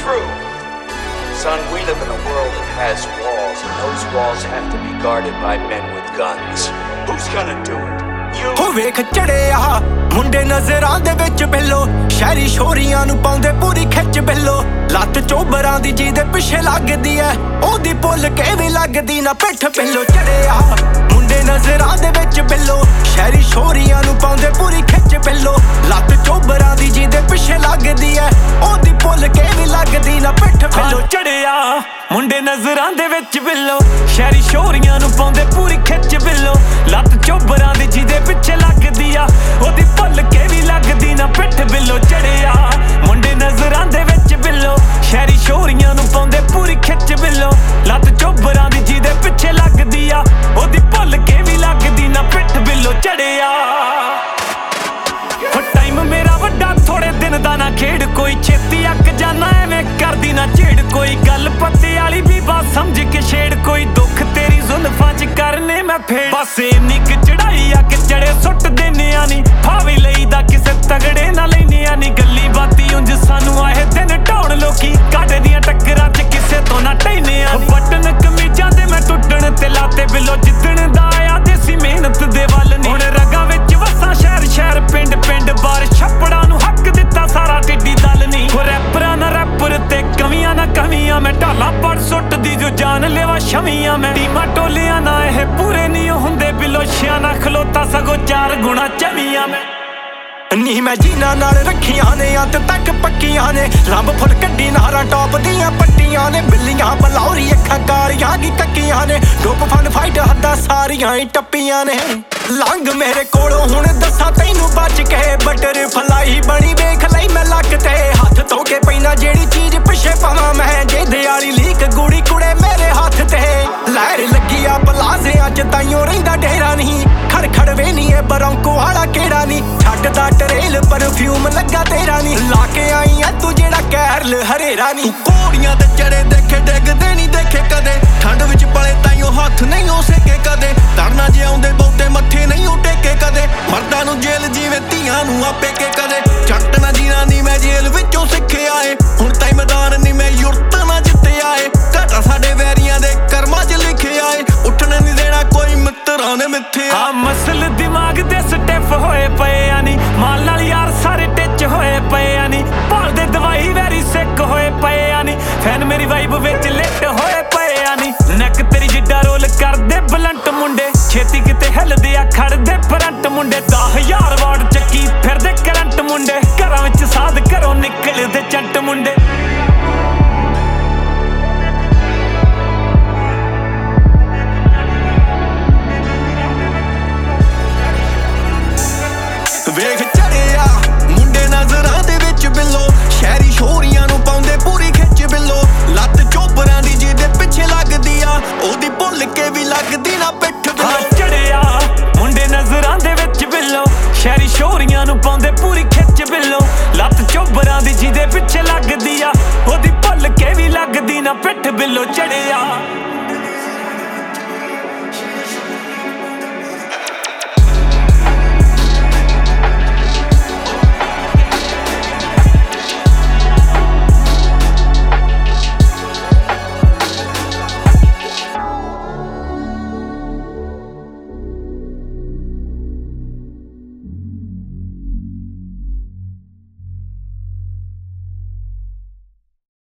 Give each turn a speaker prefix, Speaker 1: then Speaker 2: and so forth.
Speaker 1: true. Son, we live in a world that has walls, and those walls have to be guarded by men with guns. Who's gonna do it? You?
Speaker 2: ਹੋ ਵੇਖ ਚੜਿਆ ਮੁੰਡੇ ਨਜ਼ਰਾਂ ਦੇ ਵਿੱਚ ਬਿੱਲੋ, ਸ਼ਹਿਰੀ ਸ਼ੋਰੀਆਂ ਨੂੰ ਪਾਉਂਦੇ ਪੂਰੀ ਖਿੱਚ ਬਿੱਲੋ। ਲੱਤ ਚੋਬਰਾਂ ਦੀ ਜਿਹਦੇ ਪਿੱਛੇ ਲੱਗਦੀ ਐ, ਉਹਦੀ ਭੁੱਲ ਕੇ ਵੀ ਲੱਗਦੀ ਨਾ ਪਿੱਠ ਬਿੱਲੋ। ਚੜਿਆ ਮੁੰਡੇ ਨਜ਼ਰਾਂ ਦੇ ਵਿੱਚ ਬਿੱਲੋ, ਸ਼ਹਿਰੀ ਸ਼ੋਰੀਆਂ ਨੂੰ ਪਾਉਂਦੇ ਪੂਰੀ ਖਿੱਚ ਬਿੱਲੋ। ਲੱਤ ਚੋਬਰਾਂ ਦੀ ਜਿਹਦੇ ਪਿੱਛੇ ਲੱਗਦੀ ਐ, ਉਹਦੀ ਭੁੱਲ ਕੇ ਵੀ ਲੱਗਦੀ ਨਾ ਪਿੱਠ ਬਿੱਲੋ। ਚੜਿਆ ਮੁੰਡੇ ਨਜ਼ਰਾਂ ਦੇ ਵਿੱਚ ਬਿੱਲੋ, ਸ਼ਹਿਰੀ ਸ਼ੋਰੀਆਂ ਨੂੰ ਪਾਉਂਦੇ ਪੂਰੀ ਖਿੱਚ ਬਿੱਲੋ। ਲੱਤ ਚੋਬਰਾਂ ਦੀ ਜਿਹਦੇ ਪਿੱਛੇ ਲੱਗਦੀ ਆ, ਉਹਦੀ ਭੁੱਲ ਕੇ ਵੀ ਲੱਗਦੀ ਨਾ ਪਿੱਠ ਬਿੱਲੋ। ਚੜਿਆ ਮੁੰਡੇ ਨਜ਼ਰਾਂ ਦੇ ਵਿੱਚ ਬਿੱਲੋ, ਸ਼ਹਿਰੀ ਸ਼ੋਰੀਆਂ ਨੂੰ ਪਾਉਂਦੇ ਪੂਰੀ ਖਿੱਚ ਬਿੱਲੋ। ਲੱਤ ਚੋਬਰਾਂ ਦੀ ਜਿਹਦੇ ਪਿੱਛੇ ਲੱਗਦੀ ਆ, ਉਹਦੀ ਭੁੱਲ ਕੇ ਵੀ ਲੱਗਦੀ ਨਾ ਪਿੱਠ ਬਿੱਲੋ। ਚੜਿਆ ਟਾਈਮ ਮੇਰਾ ਵੱਡਾ ਥੋੜੇ ਦਿਨ ਦਾ ਨਾ ਖੇਡ, ਕੋਈ ਛੇਤੀ ਅੱਕ ਜਾਣਾ ਐਵੇਂ ਕਰਦੀ ਨਾ ਝੇੜ। ਕੋਈ ਗੱਲ ਪੱਤੇ ਵਾਲੀ ਵੀ ਬਾਤ ਸਮਝ ਕੇ ਛੇੜ, ਕੋਈ ਦੁੱਖ ਤੇਰੀ ਜ਼ੁਲਫਾਂ ਚ ਕਰਨੇ ਮੈਂ ਫੇੜ। ਬਸ ਇੰਨੀ ਕੁ ਚੜਾਈ ਆ ਕਿ ਚੜੇ ਸੁੱਟ ਦੇਨਿਆ ਨੀ, ਫਾਵੀ ਲਈਦਾ ਕਿਸੇ ਤਗੜੇ ਨਾ ਲੈਨਿਆ ਨੀ। ਗੱਲੀ ਬਾਤੀ ਉਂਝ ਸਾਨੂੰ ਆਏ ਦਿਨ ਢਾਉਣ ਲੋਕੀ, ਕਾਟੇ ਦੀਆਂ ਟੱਕਰਾਂ ਚ ਕਿਸੇ ਤੋਂ ਨਾ ਟੈਨਿਆ ਨੀ। ਬਟਨ ਕਮੀਜ਼ਾਂ ਦੇ ਮੈਂ ਟੁੱਟਣ ਤੇ ਲਾਤੇ ਬਿੱਲੋ, ਜਿੱਦਣ ਦਾ ਆਇਆ ਦੇਸੀ ਮਿਹਨਤ ਦੇ ਵੱਲ ਨੀ। ਹੁਣ ਰਗਾਂ ਵਿੱਚ ਵਸਾਂ ਸ਼ਹਿਰ ਸ਼ਹਿਰ ਪਿੰਡ ਪਿੰਡ, ਬਾਰ ਛੱਪੜਾਂ ਨੂੰ ਹੱਕ ਦਿੱਤਾ ਸਾਰਾ ਟਿੱਡੀ ਦਲ ਨੀ। ਹੋ ਰੈਪਰਾਂ ਨਾ ਰੈਪਰ ਤੇ ਕਮੀਆਂ ਨਾ ਕਮੀਆਂ, ਮੈਂ ਢਾਲਾ ਪੜ ਸੁੱਟਦੀ ਜੋ ਜਾਨ ਲੈਵਾ ਛਵੀਆਂ। ਮੈਂ ਟੀਮਾਂ ਟੋਲਿਆਂ ਨਾ ਇਹ ਪੂਰੇ ਨਹੀਂ ਹੁੰਦੇ ਬਿੱਲੋ, ਛਿਆਂ ਨਾ ਖਲੋਤਾ ਸਗੋਂ 4 ਗੁਣਾ ਚਵੀਆਂ। ਮੈਂ ਨੀ ਮੈਂ ਜੀਨਾਂ ਨਾਲ ਰੱਖੀਆਂ ਨੇ, ਅੰਤ ਤੱਕ ਪੱਕੀਆਂ ਨੇ। ਰੱਬ ਫੁੱਲ ਕੱਢੀ ਨਾਰਾਂ ਟੌਪ ਦੀਆਂ ਪੱਟੀਆਂ ਨੇ। ਬਿੱਲੀਆਂ ਬਲੌਰੀ ਅੱਖਾਂ ਕਾਲੀਆਂ ਦੀ ਤੱਕੀਆਂ ਨੇ, ਡੋਪ ਫਨ ਫਾਈਟ ਹੱਦਾਂ ਸਾਰੀਆਂ ਹੀ ਟੱਪੀਆਂ ਨੇ। ਲੰਘ ਮੇਰੇ ਕੋਲੋਂ ਹੁਣ ਦੱਸਾਂ ਤੈਨੂੰ ਬਚ ਕੇ, ਬਟਰ ਫਲਾਈ ਬਣੀ ਵੇਖ ਲਈ ਮੈਂ ਲੱਕ ਤੇ। ਹੱਥ ਧੋ ਕੇ ਪੈਣਾ ਜਿਹੜੀ ਚੀਜ਼ ਪਿੱਛੇ ਪਾਵਾਂ ਮੈਂ, ਜੇ ਦਿਆਲੀ ਲੀਕ ਗੂੜੀ ਕੁੜੇ ਮੇਰੇ ਹੱਥ ਤੇ। ਲਹਿਰ ਲੱਗੀ ਆ ਪਲਾਜ਼ਿਆਂ ਚ ਤਾਈਓ ਰਹਿੰਦਾ ਡੇਰਾ ਨਹੀਂ, ਖੜ ਖੜ ਵੇ ਨੀ ਇਹ ਬਰੌਂਕੋ ਵਾਲਾ ਕਿਹੜਾ ਨੀ। ਛੱਡਦਾ ਟਰੇਲ ਪਰਫਿਊਮ ਲੱਗਾ ਤੇਰਾ ਨੀ, ਲਾ ਕੇ ਆਈ ਐ ਤੂੰ ਜਿਹੜਾ ਕੈਰਲ ਹਰੇਰਾ ਨੀ।
Speaker 3: ਘੋੜੀਆਂ ਤੇ ਚੜੇ ਦੇਖੇ ਡਿੱਗਦੇ ਨਹੀਂ ਦੇਖੇ ਕਦੇ, ਠੰਡ ਵਿੱਚ ਪਲੇ ਤਾਈਓ ਹੱਥ ਨਹੀਂ ਹੋ ਸਕੇ ਕਦੇ। ਤਰਨਾ ਜੇ ਆਉਂਦੇ ਬਹੁਤੇ ਮੱਥੇ ਨਹੀਂ ਟੇਕੇ ਕਦੇ, ਮਰਦਾਂ ਨੂੰ ਜੇਲ੍ਹ ਜਿਵੇਂ ਧੀਆਂ ਨੂੰ ਆਪੇ ਕੇ ਕਦੇ। ਛੱਟ ਨਾ ਜੀਣਾ ਨੀ ਮੈਂ ਜੇਲ੍ਹ ਵਿੱਚੋਂ ਸਿੱਖਿਆ ਏ, ਹੁਣ ਤਾਈ ਮੈਦਾਨ ਨੀ ਮੈਂ ਯੁਰਤ ਨਾ ਜਿੱਤਿਆ ਏ। ਘਾਟਾ ਸਾਡੇ ਵੈਰੀਆਂ ਦੇ ਕਰਮਾਂ 'ਚ ਲਿਖਿਆ ਏ, ਉੱਠਣ ਨਹੀਂ ਦੇਣਾ ਕੋਈ ਮਿੱਤਰਾਂ ਨੇ ਮਿੱਥਿਆ।
Speaker 2: ਹਾਂ ਮਸਲ ਦਿਮਾਗ ਦੇ ਸਟੈਫ ਹੋਏ ਪਏ ਆ ਨੀ, ਮਾਲ ਨਾਲ ਯਾਰ ਸਾਰੇ ਟਿੱਚ ਹੋਏ ਪਏ ਆ ਨੀ। ਭਾਲਦੇ ਦਵਾਈ ਵੈਰੀ ਸਿੱਕ ਹੋਏ ਪਏ ਆ ਨੀ, ਫੈਨ ਮੇਰੀ ਵਾਈਬ ਵਿੱਚ ਲਿਟ ਹੋਏ ਪਏ ਆ ਨੀ। ਨੈਕ ਤੇਰੀ ਜਿੱਡਾ ਰੋਲ ਕਰਦੇ ਬਲੰਟ ਮੁੰਡੇ, ਛੇਤੀ ਕਿਤੇ ਹਿੱਲਦੇ ਆ ਖੜਦੇ ਫਰੰਟ ਮੁੰਡੇ। 10,000 ਵਾਟ ਚੱਕੀ ਫਿਰਦੇ ਕਰੰਟ ਮੁੰਡੇ, ਘਰਾਂ ਵਿੱਚ ਸਾਧ ਘਰੋਂ ਨਿਕਲਦੇ ਚੰਟ ਮੁੰਡੇ।
Speaker 3: ਵੇਖ ਚੜਿਆ ਮੁੰਡੇ ਨਜ਼ਰਾਂ ਦੇ ਵਿੱਚ ਬਿੱਲੋ, ਸ਼ਹਿਰੀ ਸ਼ੋਰੀਆਂ ਨੂੰ ਪਾਉਂਦੇ ਪੂਰੀ ਖਿੱਚ ਬਿੱਲੋ। ਲੱਤ ਚੋਬਰਾਂ ਦੀ ਜਿਹਦੇ ਪਿੱਛੇ ਲੱਗਦੀ ਆ, ਉਹਦੀ ਭੁੱਲ ਕੇ ਵੀ ਲੱਗਦੀ ਨਾ ਪਿੱਠ ਬਿੱਲੋ।
Speaker 2: ਚੜਿਆ ਮੁੰਡੇ ਨਜ਼ਰਾਂ ਦੇ ਵਿੱਚ ਬਿੱਲੋ, ਸ਼ਹਿਰੀ ਸ਼ੋਰੀਆਂ ਨੂੰ ਪਾਉਂਦੇ ਪੂਰੀ ਖਿੱਚ ਬਿੱਲੋ। ਲੱਤ ਚੋਬਰਾਂ ਦੀ ਜਿਹਦੇ ਪਿੱਛੇ ਲੱਗਦੀ ਆ, ਉਹਦੀ ਭੁੱਲ ਕੇ ਵੀ ਲੱਗਦੀ ਨਾ ਪਿੱਠ ਬਿੱਲੋ। ਚੜਿਆ